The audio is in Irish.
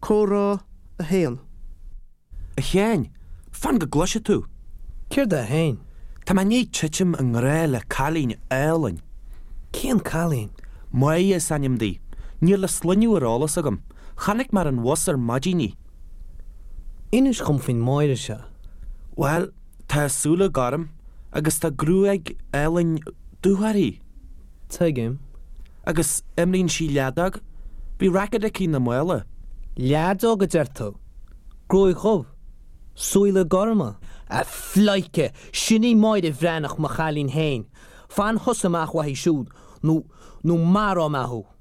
Córá a héan. A chéin, fan go glose tú. Céir de hain. Tá má ní titim an réile cálín élainn. Céan cálín. Mai is anim dí. Níl le sluniú ar álas agam. Chanig mar an wasar madíní. Inis chum fin máire se. Well, tá súla garam, agus tá grúig élainn dúharí. Tuigim. Agus imlín sí leadag, bí racad cí na muile. Leadó go deirtó. Grúig chob. Súile gorma. A fleice, sinní máide bhrenach ma chalín hain. Fan hosamach wahí siúd, nó maró mahu.